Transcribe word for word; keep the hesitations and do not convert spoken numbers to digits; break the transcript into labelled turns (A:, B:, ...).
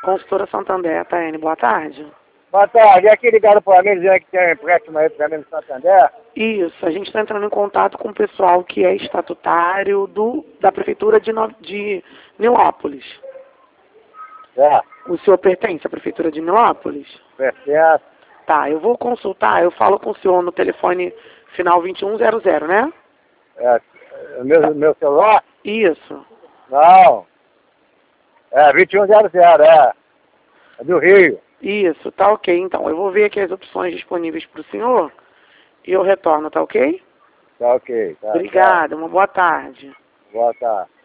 A: Consultora Santander, Taiane, boa tarde.
B: Boa tarde, é aqui ligado para mim dizendo que tem um empréstimo aí para mim no Santander.
A: Isso, a gente está entrando em contato com o pessoal que é estatutário do, da Prefeitura de, no, de Nilópolis.
B: É,
A: O senhor pertence à Prefeitura de Nilópolis?
B: pertence.
A: Tá, eu vou consultar, eu falo com o senhor no telefone final vinte e um zero zero, né?
B: É, meu, meu celular?
A: Isso.
B: Não. É, vinte e um zero zero, é. É do Rio.
A: Isso, tá ok. Então, eu vou ver aqui as opções disponíveis para o senhor e eu retorno, tá ok?
B: Tá ok. Tá,
A: Obrigada, uma boa tarde.
B: tá. Boa tarde.